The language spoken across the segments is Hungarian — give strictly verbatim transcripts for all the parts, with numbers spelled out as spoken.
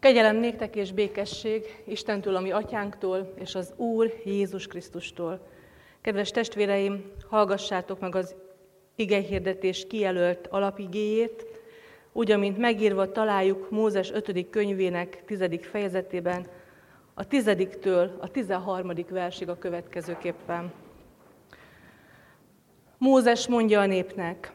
Kegyelem néktek és békesség Istentől, ami atyánktól, és az Úr Jézus Krisztustól. Kedves testvéreim, hallgassátok meg az igehirdetés kijelölt alapigéjét, úgy, amint megírva találjuk Mózes ötödik könyvének tizedik fejezetében, a tizediktől a tizenharmadik versig a következőképpen. Mózes mondja a népnek: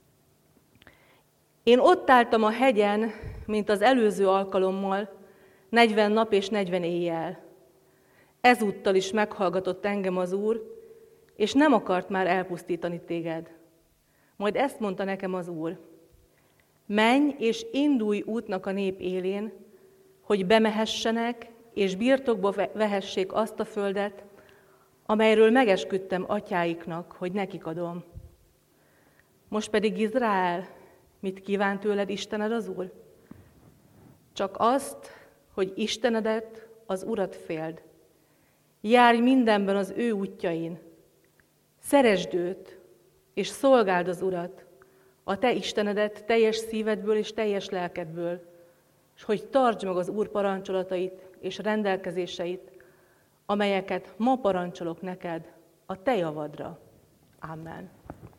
Én ott álltam a hegyen, mint az előző alkalommal, negyven nap és negyven éjjel. Ezúttal is meghallgatott engem az Úr, és nem akart már elpusztítani téged. Majd ezt mondta nekem az Úr: Menj és indulj útnak a nép élén, hogy bemehessenek, és birtokba vehessék azt a földet, amelyről megesküdtem atyáiknak, hogy nekik adom. Most pedig Izrael, mit kíván tőled Istened az Úr? Csak azt, hogy Istenedet, az Urat féld. Járj mindenben az ő útjain. Szeresd őt, és szolgáld az Urat, a te Istenedet teljes szívedből és teljes lelkedből, és hogy tartsd meg az Úr parancsolatait és rendelkezéseit, amelyeket ma parancsolok neked a te javadra. Amen.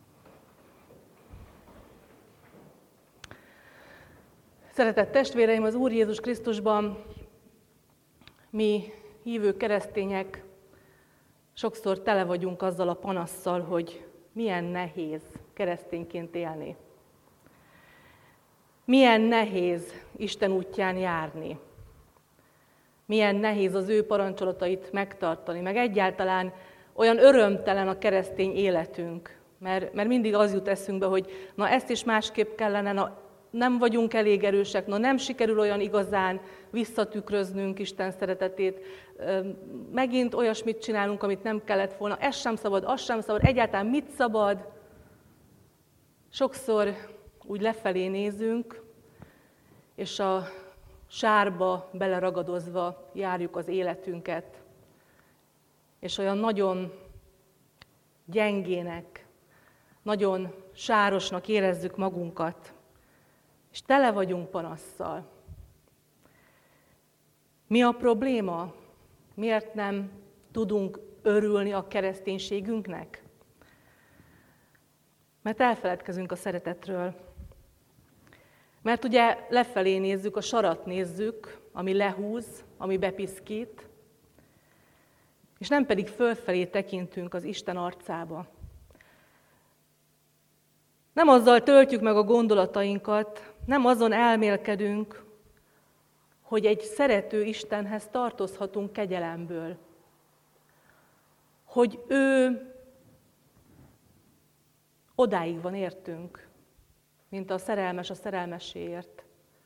Szeretett testvéreim, az Úr Jézus Krisztusban mi hívő keresztények sokszor tele vagyunk azzal a panasszal, hogy milyen nehéz keresztényként élni. Milyen nehéz Isten útján járni. Milyen nehéz az ő parancsolatait megtartani, meg egyáltalán olyan örömtelen a keresztény életünk, mert, mert mindig az jut eszünkbe, hogy na ezt is másképp kellene, na nem vagyunk elég erősek, na nem sikerül olyan igazán visszatükröznünk Isten szeretetét, megint olyasmit csinálunk, amit nem kellett volna, ez sem szabad, az sem szabad, egyáltalán mit szabad. Sokszor úgy lefelé nézünk, és a sárba beleragadozva járjuk az életünket, és olyan nagyon gyengének, nagyon sárosnak érezzük magunkat, és tele vagyunk panasszal. Mi a probléma? Miért nem tudunk örülni a kereszténységünknek? Mert elfeledkezünk a szeretetről. Mert ugye lefelé nézzük, a sarat nézzük, ami lehúz, ami bepiszkít, és nem pedig fölfelé tekintünk az Isten arcába. Nem azzal töltjük meg a gondolatainkat, nem azon elmélkedünk, hogy egy szerető Istenhez tartozhatunk kegyelemből. Hogy ő odáig van értünk, mint a szerelmes a szerelmeséért.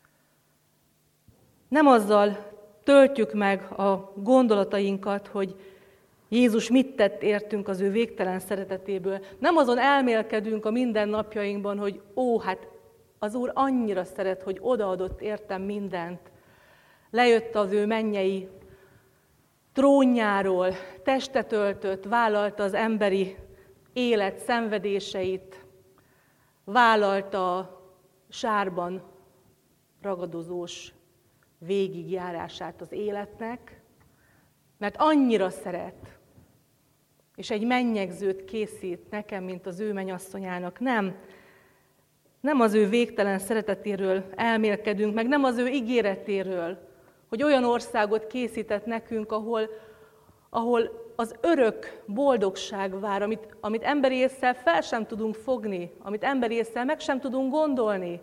Nem azzal töltjük meg a gondolatainkat, hogy Jézus mit tett értünk az ő végtelen szeretetéből. Nem azon elmélkedünk a mindennapjainkban, hogy ó, hát az Úr annyira szeret, hogy odaadott értem mindent. Lejött az ő mennyei trónjáról, testet öltött, vállalta az emberi élet szenvedéseit, vállalta a sárban ragadozós végigjárását az életnek, mert annyira szeret, és egy mennyegzőt készít nekem, mint az ő mennyasszonyának. Nem, nem az ő végtelen szeretetéről elmélkedünk, meg nem az ő ígéretéről, hogy olyan országot készített nekünk, ahol, ahol az örök boldogság vár, amit, amit emberi ésszel fel sem tudunk fogni, amit emberi ésszel meg sem tudunk gondolni.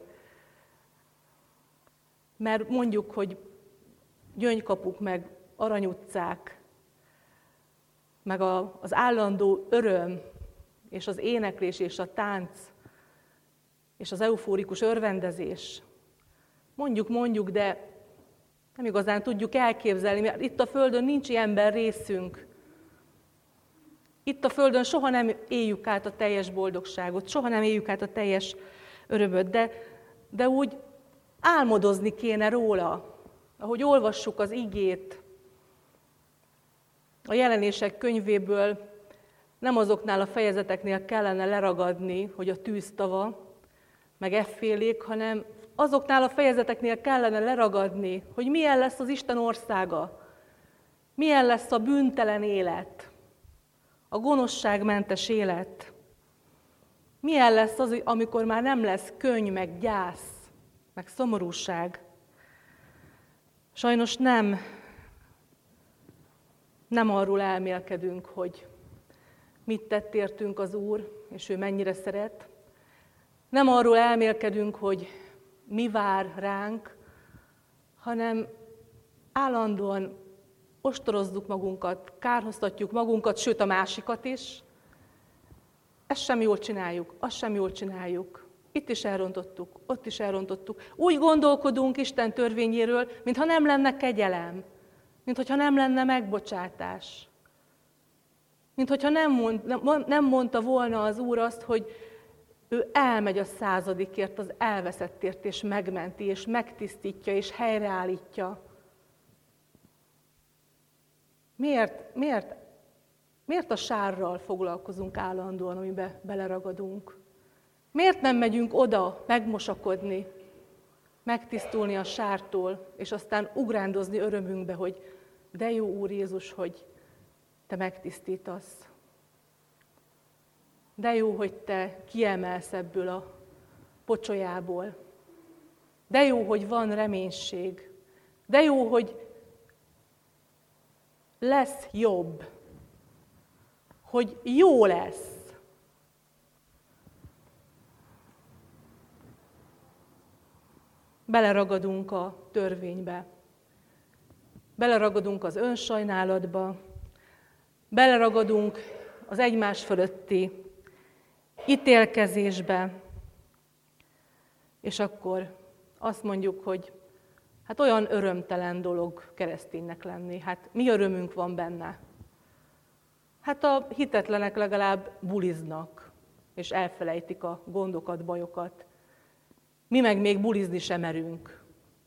Mert mondjuk, hogy gyöngykapuk, meg aranyutcák, meg a, az állandó öröm, és az éneklés, és a tánc, és az eufórikus örvendezés. Mondjuk, mondjuk, de nem igazán tudjuk elképzelni, mert itt a Földön nincs ilyenben részünk. Itt a Földön soha nem éljük át a teljes boldogságot, soha nem éljük át a teljes örömöt, de, de úgy álmodozni kéne róla, ahogy olvassuk az igét, a Jelenések könyvéből nem azoknál a fejezeteknél kellene leragadni, hogy a tűztava, meg effélék, hanem azoknál a fejezeteknél kellene leragadni, hogy milyen lesz az Isten országa, milyen lesz a bűntelen élet, a gonoszságmentes élet, milyen lesz az, amikor már nem lesz könny, meg gyász, meg szomorúság. Sajnos nem, nem arról elmélkedünk, hogy mit tett értünk az Úr, és ő mennyire szeret. Nem arról elmélkedünk, hogy mi vár ránk, hanem állandóan ostorozzuk magunkat, kárhoztatjuk magunkat, sőt a másikat is. Ezt sem jól csináljuk, azt sem jól csináljuk. Itt is elrontottuk, ott is elrontottuk. Úgy gondolkodunk Isten törvényéről, mintha nem lenne kegyelem, mintha nem lenne megbocsátás. Mintha nem, mond, nem mondta volna az Úr azt, hogy ő elmegy a századikért, az elveszettért, és megmenti, és megtisztítja, és helyreállítja. Miért, miért, miért a sárral foglalkozunk állandóan, amiben beleragadunk? Miért nem megyünk oda megmosakodni, megtisztulni a sártól, és aztán ugrándozni örömünkbe, hogy de jó Úr Jézus, hogy Te megtisztítasz. De jó, hogy Te kiemelsz ebből a pocsolyából. De jó, hogy van reménység. De jó, hogy lesz jobb. Hogy jó lesz. Beleragadunk a törvénybe. Beleragadunk az önsajnálatba. Beleragadunk az egymás fölötti ítélkezésbe, és akkor azt mondjuk, hogy hát olyan örömtelen dolog kereszténynek lenni, hát mi örömünk van benne? Hát a hitetlenek legalább buliznak, és elfelejtik a gondokat, bajokat. Mi meg még bulizni sem merünk.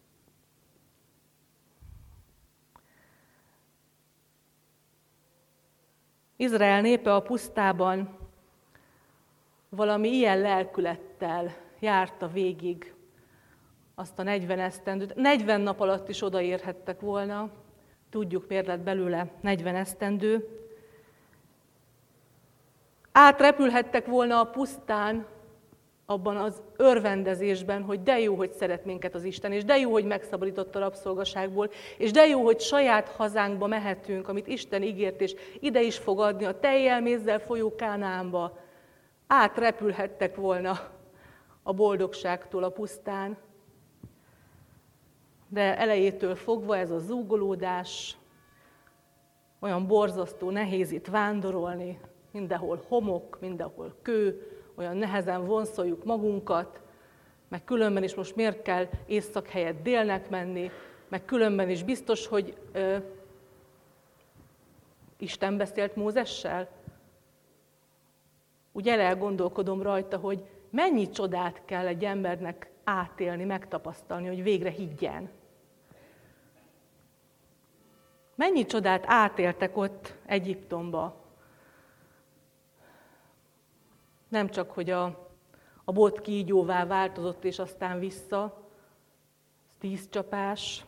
Izrael népe a pusztában valami ilyen lelkülettel járta végig azt a negyven esztendőt. negyven nap alatt is odaérhettek volna, tudjuk, miért lett belőle negyven esztendő. Átrepülhettek volna a pusztán, abban az örvendezésben, hogy de jó, hogy szeret minket az Isten, és de jó, hogy megszabadított a rabszolgaságból, és de jó, hogy saját hazánkba mehetünk, amit Isten ígért, és ide is fog adni, a tejjel, mézzel folyó Kánaánba. Átrepülhettek volna a boldogságtól a pusztán, de elejétől fogva ez a zúgolódás, olyan borzasztó, nehéz itt vándorolni, mindenhol homok, mindenhol kő, olyan nehezen vonszoljuk magunkat, meg különben is most miért kell észak helyett délnek menni, meg különben is biztos, hogy ö, Isten beszélt Mózessel. Úgy elgondolkodom rajta, hogy mennyi csodát kell egy embernek átélni, megtapasztalni, hogy végre higgyen. Mennyi csodát átéltek ott Egyiptomba. Nem csak, hogy a, a bot kígyóvá változott, és aztán vissza, tíz csapás.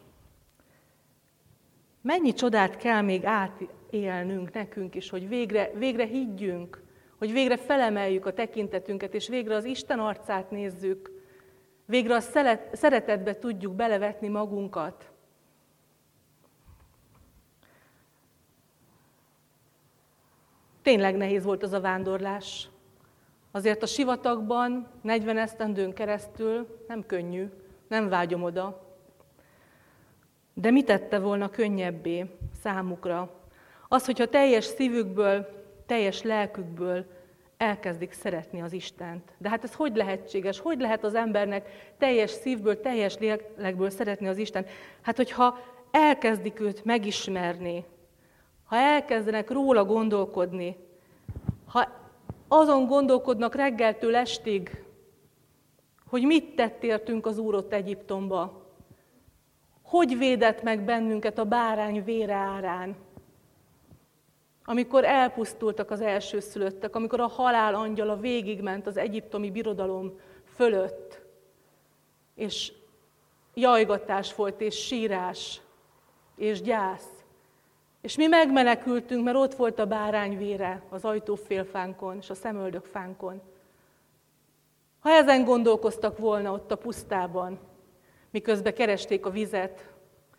Mennyi csodát kell még átélnünk nekünk is, hogy végre, végre higgyünk, hogy végre felemeljük a tekintetünket, és végre az Isten arcát nézzük, végre a szeretetbe tudjuk belevetni magunkat. Tényleg nehéz volt az a vándorlás. Azért a sivatagban negyven esztendőn keresztül nem könnyű, nem vágyom oda. De mit tette volna könnyebbé számukra? Az, hogyha teljes szívükből, teljes lelkükből elkezdik szeretni az Istent. De hát ez hogy lehetséges? Hogy lehet az embernek teljes szívből, teljes lélekből szeretni az Istent? Hát, hogyha elkezdik őt megismerni, ha elkezdenek róla gondolkodni, ha azon gondolkodnak reggeltől estig, hogy mit tett értünk az Úr ott Egyiptomba, hogy védett meg bennünket a bárány vére árán, amikor elpusztultak az elsőszülöttek, amikor a halál angyala végigment az egyiptomi birodalom fölött, és jajgatás volt, és sírás, és gyász. És mi megmenekültünk, mert ott volt a bárány vére az ajtófélfánkon és a szemöldökfánkon. Ha ezen gondolkoztak volna ott a pusztában, miközben keresték a vizet,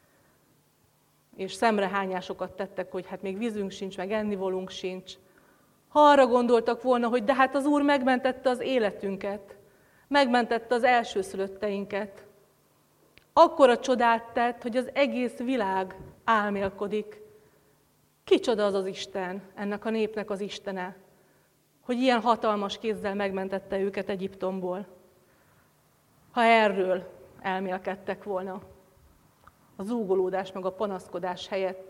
és szemrehányásokat tettek, hogy hát még vízünk sincs, meg ennivalónk sincs. Ha arra gondoltak volna, hogy de hát az Úr megmentette az életünket, megmentette az elsőszülötteinket, akkora csodát tett, hogy az egész világ álmélkodik. Kicsoda az az Isten, ennek a népnek az Istene, hogy ilyen hatalmas kézzel megmentette őket Egyiptomból. Ha erről elmélkedtek volna, a zúgolódás meg a panaszkodás helyett,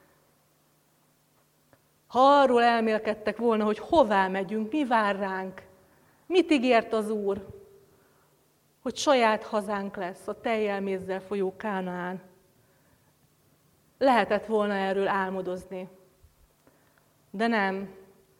ha arról elmélkedtek volna, hogy hová megyünk, mi vár ránk, mit ígért az Úr, hogy saját hazánk lesz, a tejjel mézzel folyó Kánaán. Lehetett volna erről álmodozni, de nem.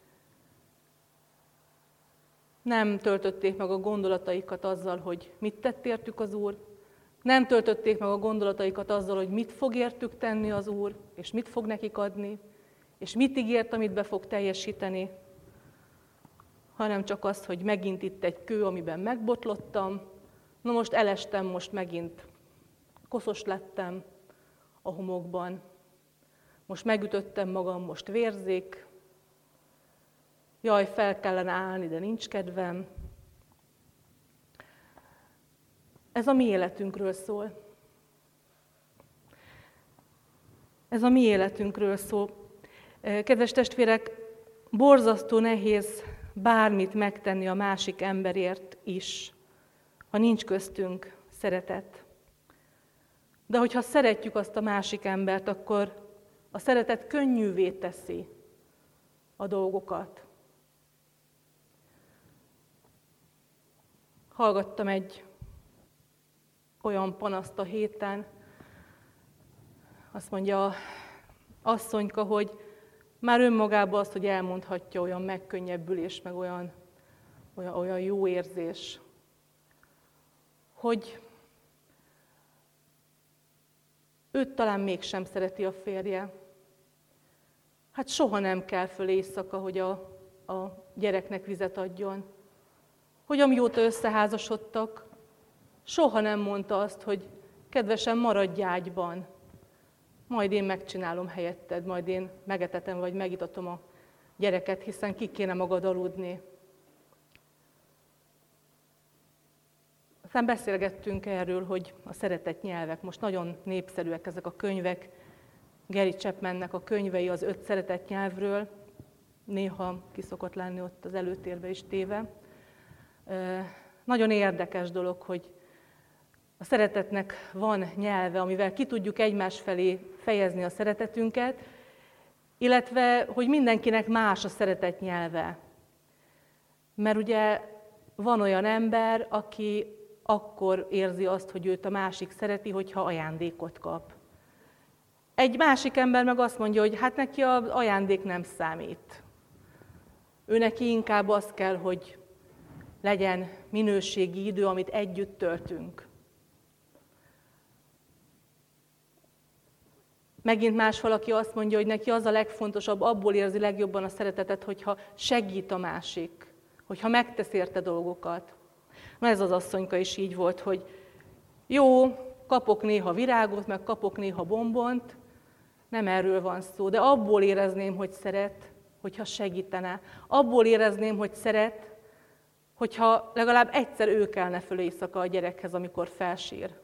Nem töltötték meg a gondolataikat azzal, hogy mit tett értük az Úr, nem töltötték meg a gondolataikat azzal, hogy mit fog értük tenni az Úr, és mit fog nekik adni, és mit ígért, amit be fog teljesíteni, hanem csak azt, hogy megint itt egy kő, amiben megbotlottam, na most elestem, most megint koszos lettem a homokban, most megütöttem magam, most vérzik, jaj, fel kellene állni, de nincs kedvem. Ez a mi életünkről szól. Ez a mi életünkről szól. Kedves testvérek, borzasztó nehéz bármit megtenni a másik emberért is, ha nincs köztünk szeretet. De hogyha szeretjük azt a másik embert, akkor a szeretet könnyűvé teszi a dolgokat. Hallgattam egy olyan panaszt a héten, azt mondja asszonyka, hogy már önmagában azt, hogy elmondhatja, olyan megkönnyebbülés, meg olyan, olyan, olyan jó érzés, hogy őt talán mégsem szereti a férje. Hát soha nem kell föl éjszaka, hogy a, a gyereknek vizet adjon. Hogy amióta összeházasodtak, soha nem mondta azt, hogy kedvesen maradj ágyban, majd én megcsinálom helyetted, majd én megetetem, vagy megitatom a gyereket, hiszen ki kéne magad aludni. Aztán beszélgettünk erről, hogy a szeretett nyelvek, most nagyon népszerűek ezek a könyvek, Gary Chapmannek a könyvei az öt szeretett nyelvről, néha ki szokott lenni ott az előtérbe is téve. Nagyon érdekes dolog, hogy a szeretetnek van nyelve, amivel ki tudjuk egymás felé fejezni a szeretetünket, illetve, hogy mindenkinek más a szeretet nyelve. Mert ugye van olyan ember, aki akkor érzi azt, hogy őt a másik szereti, hogyha ajándékot kap. Egy másik ember meg azt mondja, hogy hát neki az ajándék nem számít. Ő neki inkább az kell, hogy legyen minőségi idő, amit együtt töltünk. Megint más valaki azt mondja, hogy neki az a legfontosabb, abból érzi legjobban a szeretetet, hogyha segít a másik, hogyha megtesz érte dolgokat. Na ez az asszonyka is így volt, hogy jó, kapok néha virágot, meg kapok néha bombont, nem erről van szó, de abból érezném, hogy szeret, hogyha segítene. Abból érezném, hogy szeret, hogyha legalább egyszer ő kelne föl éjszaka a gyerekhez, amikor felsír.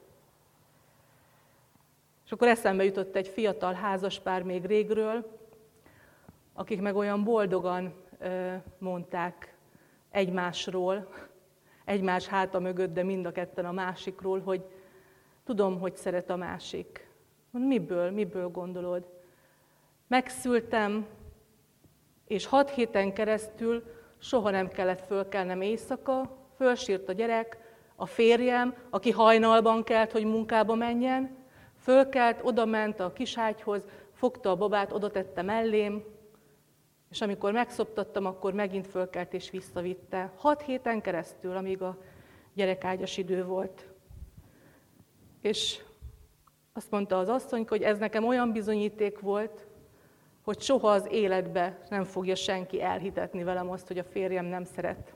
És akkor eszembe jutott egy fiatal házaspár még régről, akik meg olyan boldogan mondták egymásról, egymás háta mögött, de mind a ketten a másikról, hogy tudom, hogy szeret a másik. Miből, miből gondolod? Megszültem, és hat héten keresztül soha nem kellett fölkelnem éjszaka, fölsírt a gyerek, a férjem, aki hajnalban kelt, hogy munkába menjen, fölkelt, odament a kiságyhoz, fogta a babát, oda tette mellém, és amikor megszoptattam, akkor megint fölkelt és visszavitte. Hat héten keresztül, amíg a gyerekágyas idő volt. És azt mondta az asszony, hogy ez nekem olyan bizonyíték volt, hogy soha az életbe nem fogja senki elhitetni velem azt, hogy a férjem nem szeret.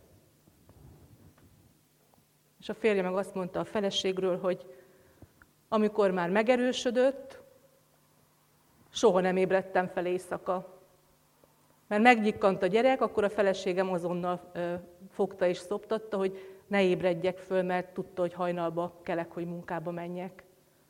És a férje meg azt mondta a feleségről, hogy amikor már megerősödött, soha nem ébredtem fel éjszaka. Mert megnyikkant a gyerek, akkor a feleségem azonnal ö, fogta és szoptatta, hogy ne ébredjek föl, mert tudta, hogy hajnalba kelek, hogy munkába menjek.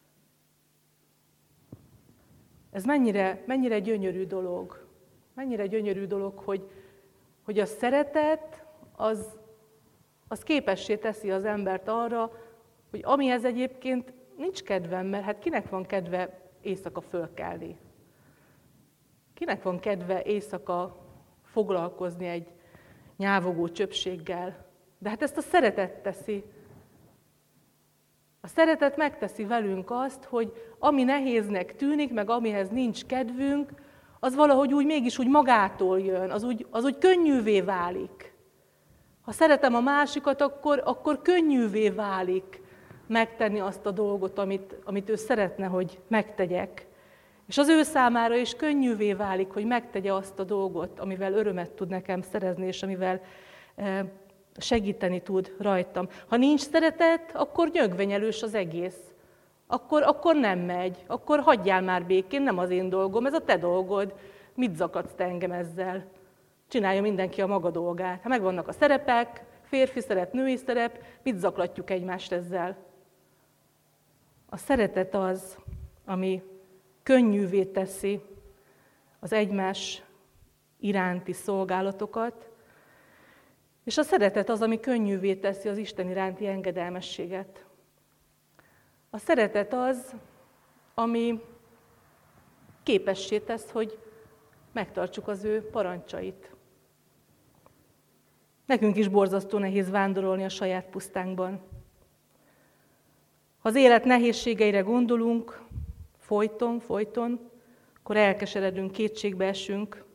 Ez mennyire, mennyire gyönyörű dolog. Mennyire gyönyörű dolog, hogy, hogy a szeretet az, az képessé teszi az embert arra, hogy amihez egyébként nincs kedvem, mert hát kinek van kedve éjszaka fölkelni? Kinek van kedve éjszaka foglalkozni egy nyávogó csöpséggel? De hát ezt a szeretet teszi. A szeretet megteszi velünk azt, hogy ami nehéznek tűnik, meg amihez nincs kedvünk, az valahogy úgy mégis úgy magától jön, az úgy, az úgy könnyűvé válik. Ha szeretem a másikat, akkor, akkor könnyűvé válik megtenni azt a dolgot, amit, amit ő szeretne, hogy megtegyek. És az ő számára is könnyűvé válik, hogy megtegye azt a dolgot, amivel örömet tud nekem szerezni, és amivel segíteni tud rajtam. Ha nincs szeretet, akkor nyögvenyelős az egész. Akkor, akkor nem megy, akkor hagyjál már békén, nem az én dolgom, ez a te dolgod. Mit zakadsz te engem ezzel? Csinálja mindenki a maga dolgát. Ha megvannak a szerepek, férfi szerep, női szerep, mit zaklatjuk egymást ezzel? A szeretet az, ami könnyűvé teszi az egymás iránti szolgálatokat, és a szeretet az, ami könnyűvé teszi az Isten iránti engedelmességet. A szeretet az, ami képessé tesz, hogy megtartsuk az ő parancsait. Nekünk is borzasztó nehéz vándorolni a saját pusztánkban. Ha az élet nehézségeire gondolunk, folyton, folyton, akkor elkeseredünk, kétségbe esünk.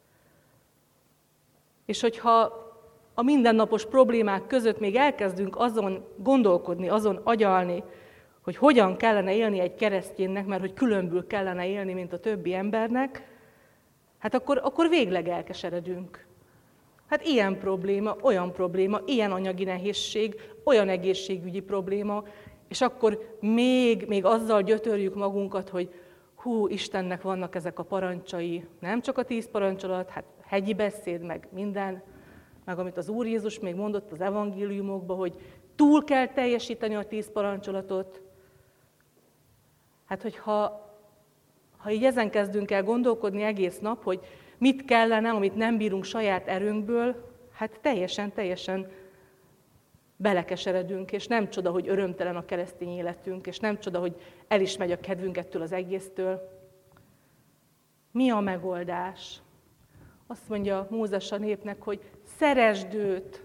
És hogyha a mindennapos problémák között még elkezdünk azon gondolkodni, azon agyalni, hogy hogyan kellene élni egy kereszténynek, mert hogy különbül kellene élni, mint a többi embernek, hát akkor, akkor végleg elkeseredünk. Hát ilyen probléma, olyan probléma, ilyen anyagi nehézség, olyan egészségügyi probléma, és akkor még, még azzal gyötörjük magunkat, hogy hú, Istennek vannak ezek a parancsai, nem csak a tíz parancsolat, hát hegyi beszéd, meg minden, meg amit az Úr Jézus még mondott az evangéliumokban, hogy túl kell teljesíteni a tíz parancsolatot. Hát, hogyha ha így ezen kezdünk el gondolkodni egész nap, hogy mit kellene, amit nem bírunk saját erőnkből, hát teljesen, teljesen belekeseredünk, és nem csoda, hogy örömtelen a keresztény életünk, és nem csoda, hogy el is megy a kedvünk ettől az egésztől. Mi a megoldás? Azt mondja Mózes a népnek, hogy szeresd őt.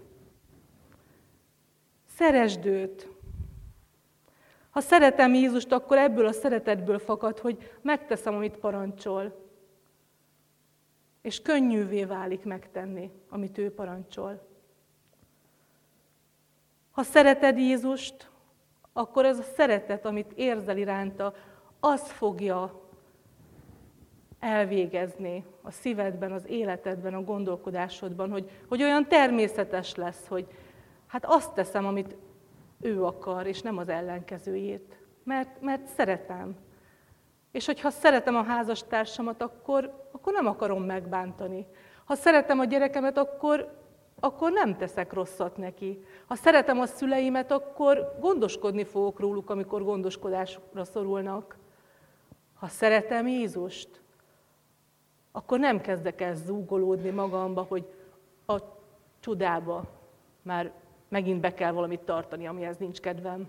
Szeresd őt. Ha szeretem Jézust, akkor ebből a szeretetből fakad, hogy megteszem, amit parancsol. És könnyűvé válik megtenni, amit ő parancsol. Ha szereted Jézust, akkor ez a szeretet, amit érzel iránta, az fogja elvégezni a szívedben, az életedben, a gondolkodásodban, hogy, hogy olyan természetes lesz, hogy hát azt teszem, amit ő akar, és nem az ellenkezőjét. Mert, mert szeretem. És hogyha szeretem a házastársamat, akkor, akkor nem akarom megbántani. Ha szeretem a gyerekemet, akkor, akkor nem teszek rosszat neki. Ha szeretem a szüleimet, akkor gondoskodni fogok róluk, amikor gondoskodásra szorulnak. Ha szeretem Jézust, akkor nem kezdek el zúgolódni magamba, hogy a csodába már megint be kell valamit tartani, amihez nincs kedvem.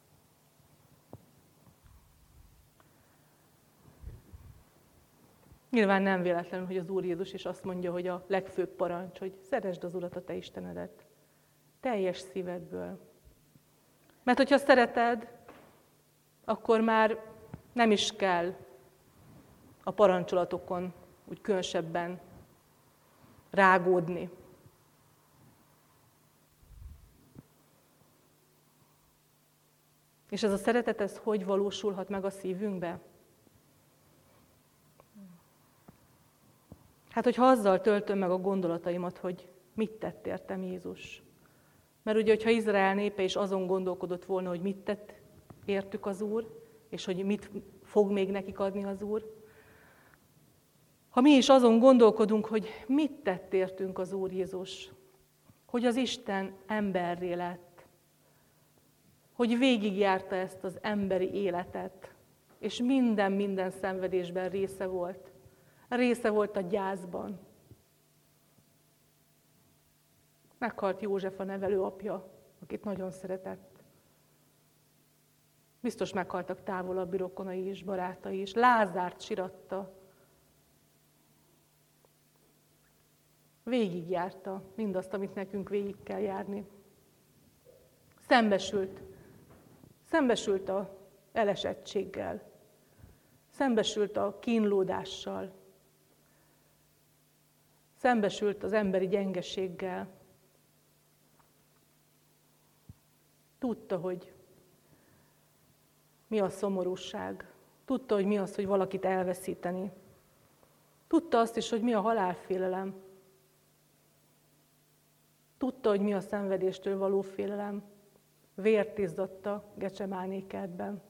Nyilván nem véletlenül, hogy az Úr Jézus is azt mondja, hogy a legfőbb parancs, hogy szeresd az Urat, a te Istenedet. Teljes szívedből. Mert hogyha szereted, akkor már nem is kell a parancsolatokon úgy különösebben rágódni. És ez a szeretet, ez hogy valósulhat meg a szívünkbe? Hát, hogyha azzal töltöm meg a gondolataimat, hogy mit tett értem Jézus. Mert ugye, hogyha Izrael népe is azon gondolkodott volna, hogy mit tett értük az Úr, és hogy mit fog még nekik adni az Úr. Ha mi is azon gondolkodunk, hogy mit tett értünk az Úr Jézus, hogy az Isten emberré lett, hogy végigjárta ezt az emberi életet, és minden-minden szenvedésben része volt. Része volt a gyászban. Meghalt József a nevelőapja, akit nagyon szeretett. Biztos meghaltak távolabbi rokonai és barátai is. Lázárt siratta. Végigjárta mindazt, amit nekünk végig kell járni. Szembesült. Szembesült a elesettséggel. Szembesült a kínlódással. Szembesült az emberi gyengeséggel. Tudta, hogy mi a szomorúság. Tudta, hogy mi az, hogy valakit elveszíteni. Tudta azt is, hogy mi a halálfélelem. Tudta, hogy mi a szenvedéstől való félelem. Vért izzatta Gecsemáné kertben.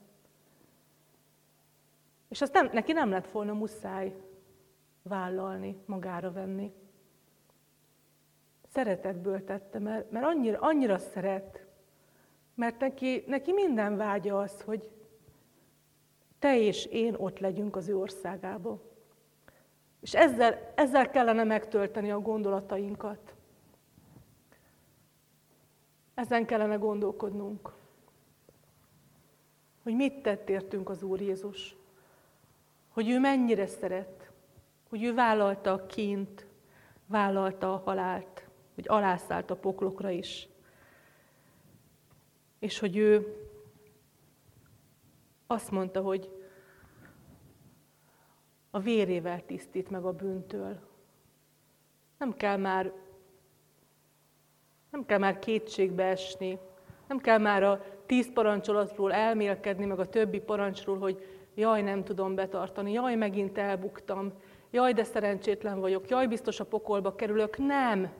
És azt nem, neki nem lett volna muszáj vállalni, magára venni. Szeretetből tette, mert, mert annyira, annyira szeret, mert neki, neki minden vágya az, hogy te és én ott legyünk az ő országában. És ezzel, ezzel kellene megtölteni a gondolatainkat. Ezen kellene gondolkodnunk, hogy mit tett értünk az Úr Jézus, hogy ő mennyire szeret, hogy ő vállalta a kínt, vállalta a halált, hogy alászállt a poklokra is, és hogy ő azt mondta, hogy a vérével tisztít meg a bűntől. Nem kell már, nem kell már kétségbe esni, nem kell már a tíz parancsolatról elmélkedni, meg a többi parancsról, hogy jaj, nem tudom betartani, jaj, megint elbuktam, jaj, de szerencsétlen vagyok, jaj, biztos a pokolba kerülök. Nem!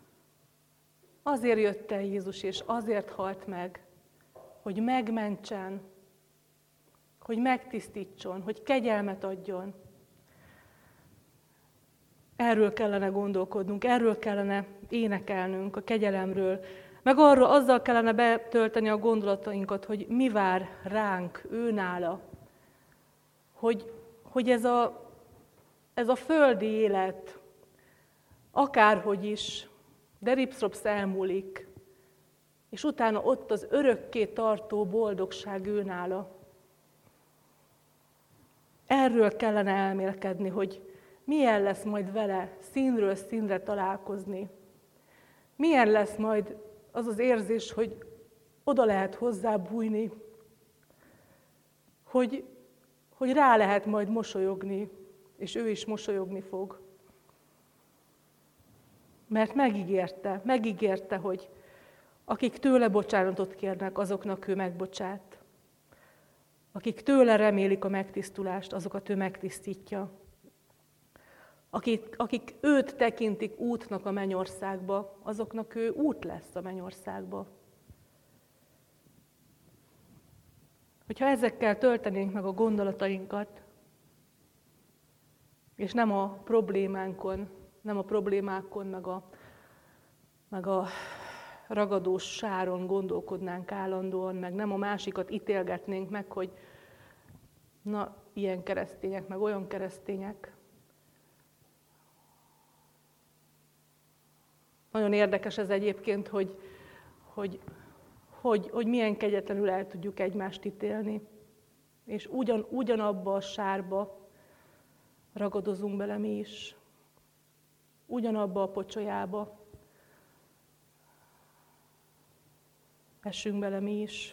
Azért jött el Jézus, és azért halt meg, hogy megmentsen, hogy megtisztítson, hogy kegyelmet adjon. Erről kellene gondolkodnunk, erről kellene énekelnünk, a kegyelemről, meg arról azzal kellene betölteni a gondolatainkat, hogy mi vár ránk, őnála. Hogy, hogy ez, a, ez a földi élet, akárhogy is, de ripszropsz elmúlik, és utána ott az örökké tartó boldogság őnála. Erről kellene elmélkedni, hogy milyen lesz majd vele színről színre találkozni. Milyen lesz majd az az érzés, hogy oda lehet hozzá bújni, hogy, hogy rá lehet majd mosolyogni, és ő is mosolyogni fog. Mert megígérte, megígérte, hogy akik tőle bocsánatot kérnek, azoknak ő megbocsát. Akik tőle remélik a megtisztulást, azokat ő megtisztítja. Akik, akik őt tekintik útnak a mennyországba, azoknak ő út lesz a mennyországba. Hogyha ezekkel töltenénk meg a gondolatainkat, és nem a problémánkon, nem a problémákon, meg a, meg a ragadós sáron gondolkodnánk állandóan, meg nem a másikat ítélgetnénk meg, hogy na, ilyen keresztények, meg olyan keresztények. Nagyon érdekes ez egyébként, hogy, hogy, hogy, hogy milyen kegyetlenül el tudjuk egymást ítélni. És ugyan, ugyanabba a sárba ragadozunk bele mi is. Ugyanabba a pocsolyába essünk bele mi is.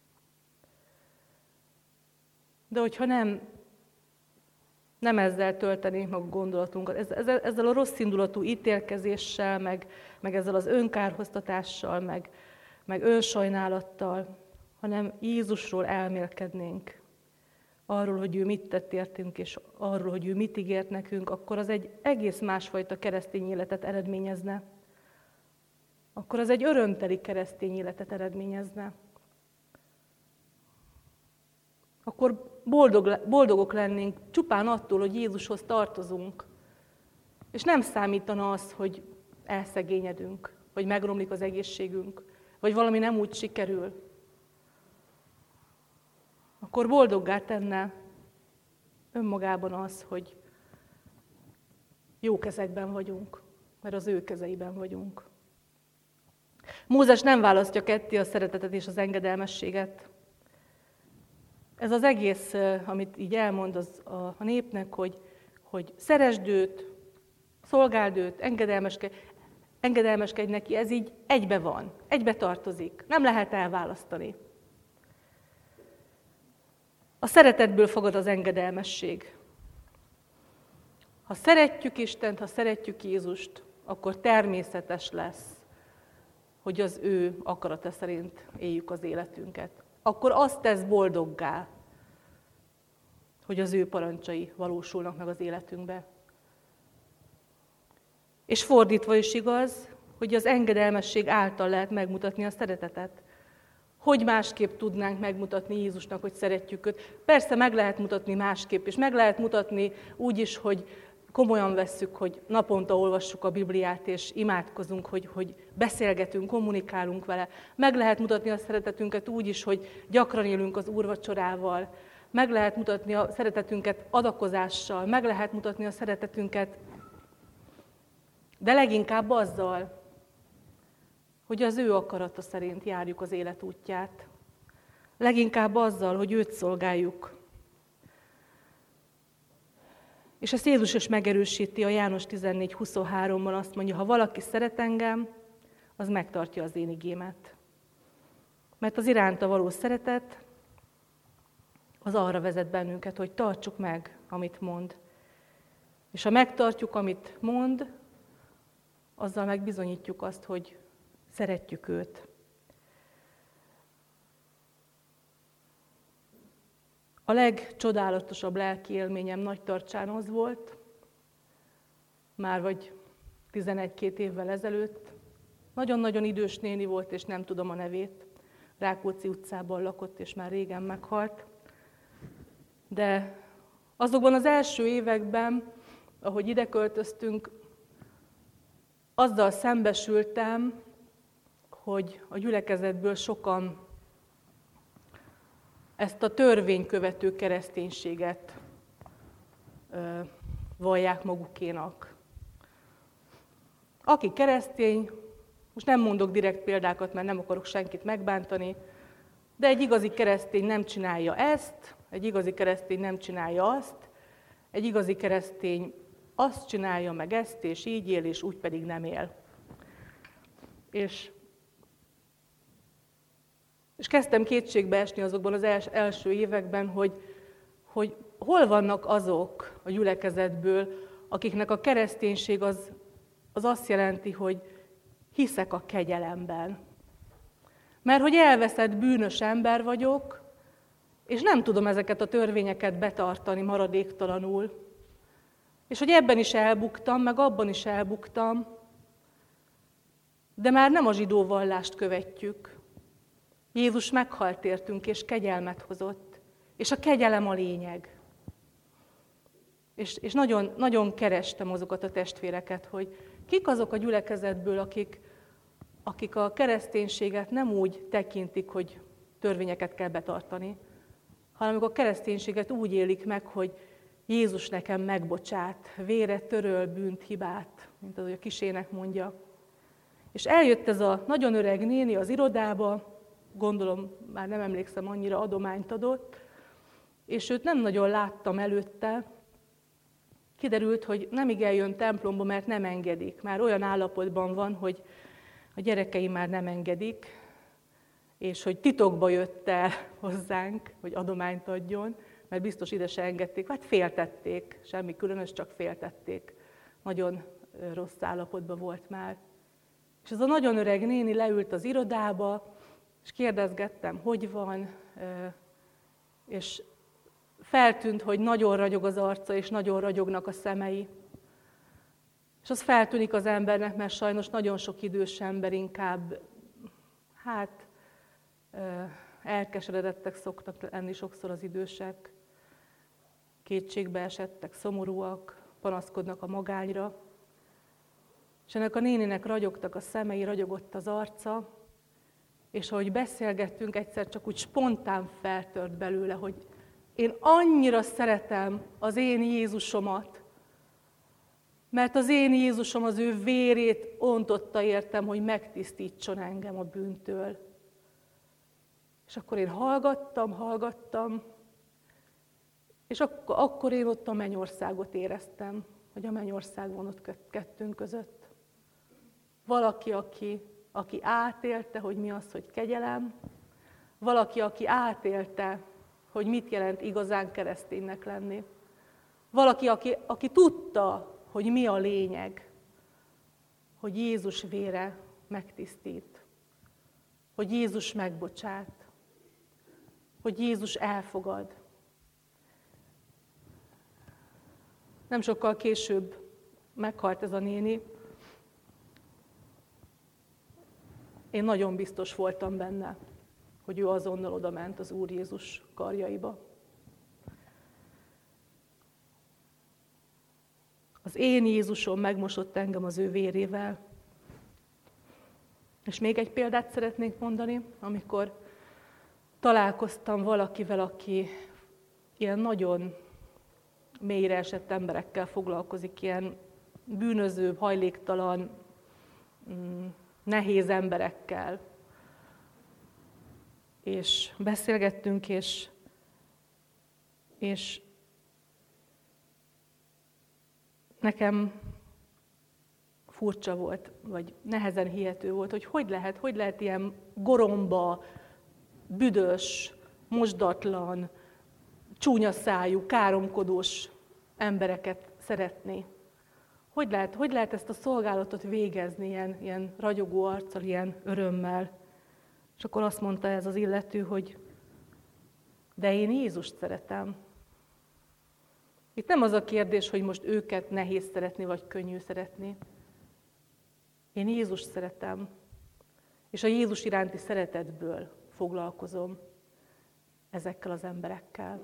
De hogyha nem, nem ezzel töltenénk meg a gondolatunkat, ezzel, ezzel a rossz indulatú ítélkezéssel, meg, meg ezzel az önkárhoztatással, meg, meg önsajnálattal, hanem Jézusról elmélkednénk, arról, hogy ő mit tett értünk, és arról, hogy ő mit ígért nekünk, akkor az egy egész másfajta keresztény életet eredményezne. Akkor az egy örömteli keresztény életet eredményezne. Akkor boldog, boldogok lennénk csupán attól, hogy Jézushoz tartozunk. És nem számítana az, hogy elszegényedünk, vagy megromlik az egészségünk, vagy valami nem úgy sikerül. Akkor boldoggá tenne önmagában az, hogy jó kezekben vagyunk, mert az ő kezeiben vagyunk. Mózes nem választja ketté a szeretetet és az engedelmességet. Ez az egész, amit így elmond az a népnek, hogy, hogy szeresd őt, szolgáld őt, engedelmeskedj, engedelmeskedj neki, ez így egybe van, egybe tartozik, nem lehet elválasztani. A szeretetből fogad az engedelmesség. Ha szeretjük Istent, ha szeretjük Jézust, akkor természetes lesz, hogy az ő akarata szerint éljük az életünket. Akkor azt tesz boldoggá, hogy az ő parancsai valósulnak meg az életünkbe. És fordítva is igaz, hogy az engedelmesség által lehet megmutatni a szeretetet. Hogy másképp tudnánk megmutatni Jézusnak, hogy szeretjük őt? Persze meg lehet mutatni másképp, és meg lehet mutatni úgy is, hogy komolyan vesszük, hogy naponta olvassuk a Bibliát, és imádkozunk, hogy, hogy beszélgetünk, kommunikálunk vele. Meg lehet mutatni a szeretetünket úgy is, hogy gyakran élünk az úrvacsorával. Meg lehet mutatni a szeretetünket adakozással, meg lehet mutatni a szeretetünket, de leginkább azzal, hogy az ő akarata szerint járjuk az élet útját. Leginkább azzal, hogy őt szolgáljuk. És ezt Jézus is megerősíti a János tizennégy huszonháromban, azt mondja, ha valaki szeret engem, az megtartja az én igémet. Mert az iránta való szeretet, az arra vezet bennünket, hogy tartsuk meg, amit mond. És ha megtartjuk, amit mond, azzal megbizonyítjuk azt, hogy szeretjük őt. A legcsodálatosabb lelki élményem Nagy Tartsán az volt, már vagy tizenegy-két évvel ezelőtt. Nagyon-nagyon idős néni volt, és nem tudom a nevét. Rákóczi utcában lakott, és már régen meghalt. De azokban az első években, ahogy ide költöztünk, azzal szembesültem, hogy a gyülekezetből sokan ezt a törvénykövető kereszténységet ö, vallják magukénak. Aki keresztény, most nem mondok direkt példákat, mert nem akarok senkit megbántani, de egy igazi keresztény nem csinálja ezt, egy igazi keresztény nem csinálja azt, egy igazi keresztény azt csinálja meg ezt, és így él, és úgy pedig nem él. És, és kezdtem kétségbe esni azokban az els, első években, hogy, hogy hol vannak azok a gyülekezetből, akiknek a kereszténység az, az azt jelenti, hogy hiszek a kegyelemben. Mert hogy elveszett bűnös ember vagyok, és nem tudom ezeket a törvényeket betartani maradéktalanul. És hogy ebben is elbuktam, meg abban is elbuktam, de már nem a zsidó vallást követjük. Jézus meghalt értünk, és kegyelmet hozott. És a kegyelem a lényeg. És, és nagyon, nagyon kerestem azokat a testvéreket, hogy kik azok a gyülekezetből, akik, akik a kereszténységet nem úgy tekintik, hogy törvényeket kell betartani, hanem a kereszténységet úgy élik meg, hogy Jézus nekem megbocsát, vére töröl bűnt, hibát, mint az, hogy a kisének mondja. És eljött ez a nagyon öreg néni az irodába, gondolom, már nem emlékszem, annyira adományt adott, és őt nem nagyon láttam előtte. Kiderült, hogy nemig eljön templomba, mert nem engedik. Már olyan állapotban van, hogy a gyerekei már nem engedik, és hogy titokba jött el hozzánk, hogy adományt adjon, mert biztos ide se engedték, hát féltették, semmi különös, csak féltették. Nagyon rossz állapotban volt már. És ez a nagyon öreg néni leült az irodába, És kérdezgettem, hogy van, és feltűnt, hogy nagyon ragyog az arca, és nagyon ragyognak a szemei. És az feltűnik az embernek, mert sajnos nagyon sok idős ember inkább, hát, elkeseredettek szoktak lenni sokszor az idősek, kétségbe esettek, szomorúak, panaszkodnak a magányra. És ennek a néninek ragyogtak a szemei, ragyogott az arca, és ahogy beszélgettünk, egyszer csak úgy spontán feltört belőle, hogy én annyira szeretem az én Jézusomat, mert az én Jézusom az ő vérét ontotta értem, hogy megtisztítson engem a bűntől. És akkor én hallgattam, hallgattam, és akkor, akkor én ott a mennyországot éreztem, hogy a mennyország van ott kettőnk között. Valaki, aki, aki átélte, hogy mi az, hogy kegyelem, valaki, aki átélte, hogy mit jelent igazán kereszténynek lenni. Valaki, aki, aki tudta, hogy mi a lényeg, hogy Jézus vére megtisztít, hogy Jézus megbocsát, hogy Jézus elfogad. Nem sokkal később meghalt ez a néni. Én nagyon biztos voltam benne, hogy ő azonnal oda ment az Úr Jézus karjaiba. Az én Jézusom megmosott engem az ő vérével. És még egy példát szeretnék mondani, amikor találkoztam valakivel, aki ilyen nagyon mélyre esett emberekkel foglalkozik, ilyen bűnöző, hajléktalan, nehéz emberekkel. És beszélgettünk, és, és nekem furcsa volt, vagy nehezen hihető volt, hogy hogy lehet, hogy lehet ilyen goromba, büdös, mosdatlan, csúnya szájú, káromkodós embereket szeretni. Hogy lehet, hogy lehet ezt a szolgálatot végezni ilyen, ilyen ragyogó arccal, ilyen örömmel? És akkor azt mondta ez az illető, hogy de én Jézust szeretem. Itt nem az a kérdés, hogy most őket nehéz szeretni, vagy könnyű szeretni. Én Jézust szeretem, és a Jézus iránti szeretetből foglalkozom ezekkel az emberekkel.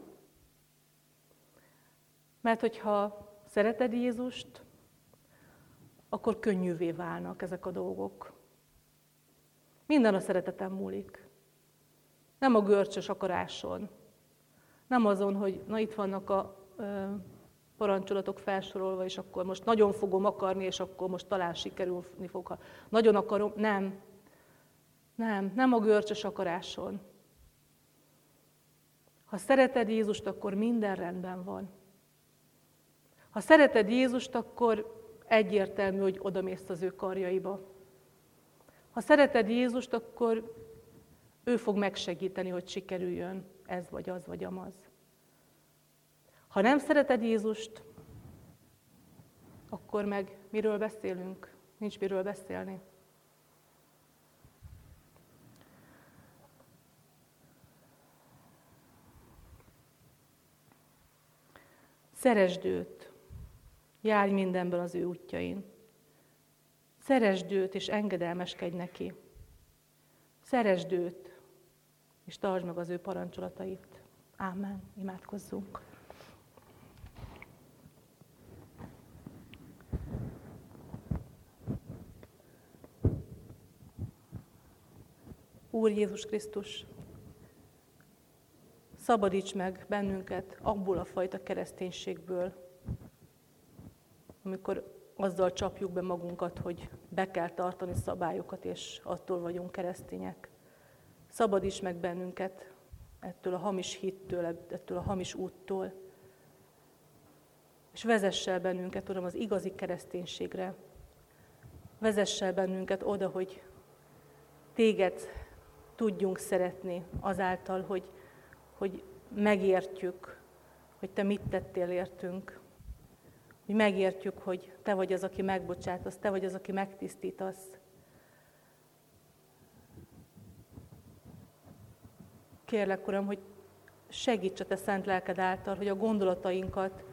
Mert hogyha szereted Jézust, akkor könnyűvé válnak ezek a dolgok. Minden a szereteten múlik. Nem a görcsös akaráson. Nem azon, hogy na itt vannak a ö, parancsolatok felsorolva, és akkor most nagyon fogom akarni, és akkor most talán sikerülni fog. Ha nagyon akarom. Nem. Nem. Nem a görcsös akaráson. Ha szereted Jézust, akkor minden rendben van. Ha szereted Jézust, akkor egyértelmű, hogy odamész az ő karjaiba. Ha szereted Jézust, akkor ő fog megsegíteni, hogy sikerüljön ez vagy az vagy amaz. Ha nem szereted Jézust, akkor meg miről beszélünk? Nincs miről beszélni. Szeresd őt, járj mindenben az ő útjain. Szeresd őt, és engedelmeskedj neki. Szeresd őt, és tartsd meg az ő parancsolatait. Ámen. Imádkozzunk. Úr Jézus Krisztus, szabadíts meg bennünket abból a fajta kereszténységből, amikor azzal csapjuk be magunkat, hogy be kell tartani szabályokat, és attól vagyunk keresztények. Szabadíts meg bennünket ettől a hamis hittől, ettől a hamis úttól, és vezess el bennünket, Uram, az igazi kereszténységre. Vezess el bennünket oda, hogy téged tudjunk szeretni azáltal, hogy, hogy megértjük, hogy te mit tettél értünk, hogy megértjük, hogy te vagy az, aki megbocsátasz, te vagy az, aki megtisztítasz. kérlek, Uram, hogy segíts a Te szent lelked által, hogy a gondolatainkat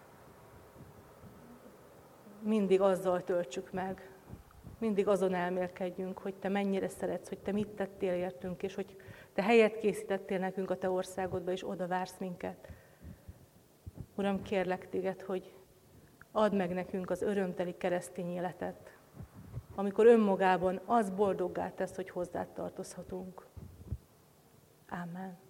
mindig azzal töltsük meg, mindig azon elmélkedjünk, hogy Te mennyire szeretsz, hogy Te mit tettél értünk, és hogy Te helyet készítettél nekünk a Te országodba, és oda vársz minket. Uram, kérlek Téged, hogy add meg nekünk az örömteli keresztény életet, amikor önmagában az boldoggá tesz, hogy hozzád tartozhatunk. Ámen.